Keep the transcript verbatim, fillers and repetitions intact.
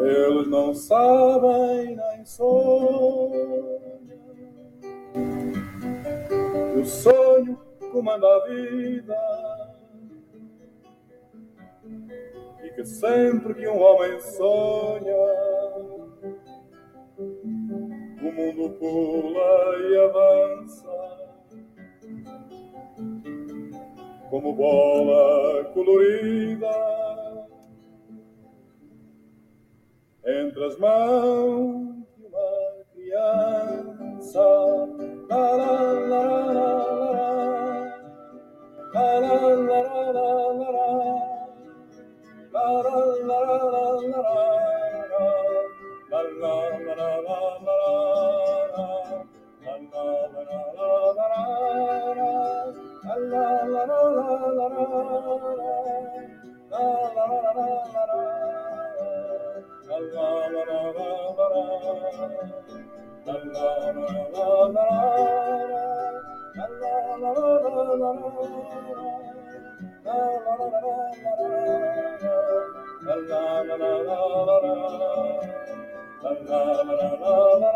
Eles não sabem nem sonham. O sonho comanda a vida e que sempre que um homem sonha, o mundo pula e avança como bola colorida entre as mãos de uma criança. La, la, la, la, la, la, la, la, la, la, la. La la la la la la la la la la la la la la la